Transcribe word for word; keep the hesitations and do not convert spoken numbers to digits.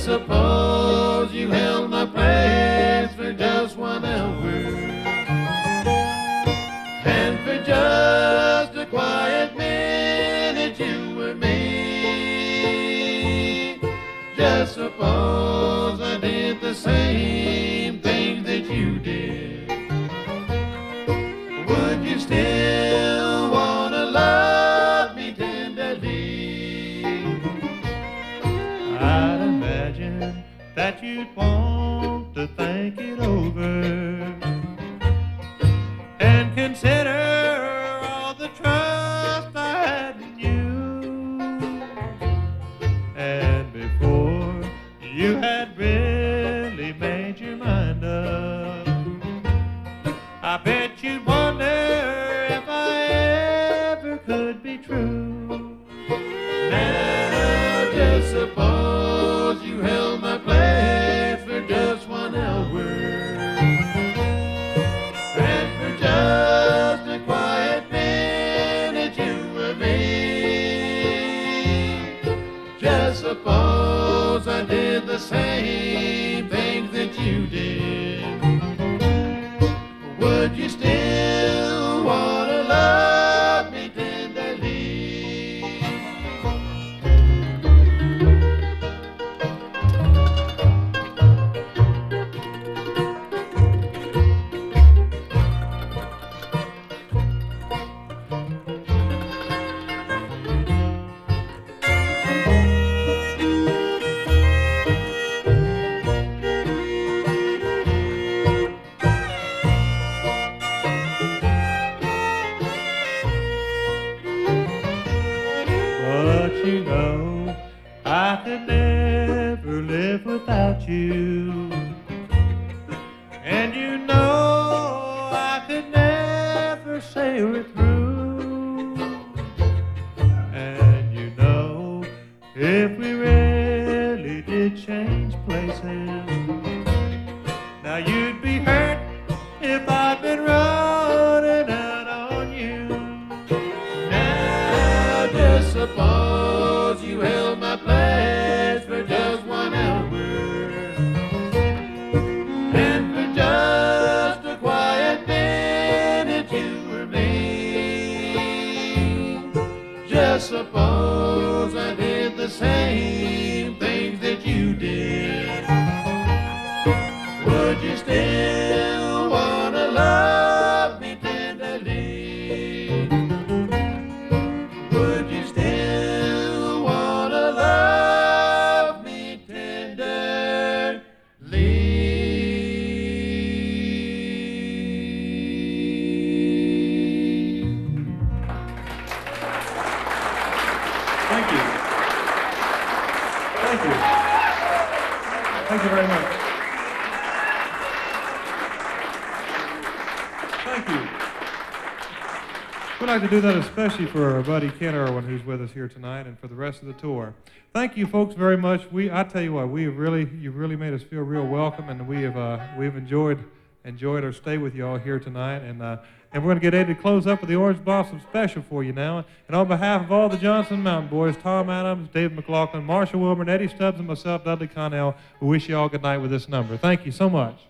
suppose you held my place for just one hour, and for just a quiet minute you were me. Just suppose I did the same thing that you did. Would you still want to love me tenderly? I'd imagine that you'd want to think it over and consider all the trust I had in you. And before you had really made your mind up, I bet you'd wonder if I ever could be true. Now just suppose you held my place for just one hour, and for just a quiet minute you were me. Just suppose I did the same things that you did. Would you still want to love me tenderly? But you know I could never live without you, and you know I could never sail it through. And you know if we really did change places, now you'd be hurt if I'd been running out on you. Now just suppose you held my place for just one hour, and for just a quiet minute you were me. Just suppose I did the same things that you did. Would you still want to love me tenderly? Would you still want to love me tenderly? Thank you. Thank you. Thank you very much. Thank you. We'd like to do that especially for our buddy Ken Irwin, who's with us here tonight, and for the rest of the tour. Thank you, folks, very much. We, I tell you what, we have really, you've really made us feel real welcome, and we have, uh, we've enjoyed, enjoyed our stay with you all here tonight, and uh, and we're going to get Eddie to close up with the Orange Blossom Special for you now. And on behalf of all the Johnson Mountain Boys, Tom Adams, David McLaughlin, Marshall Wilburn, Eddie Stubbs, and myself, Dudley Connell, we wish you all good night with this number. Thank you so much.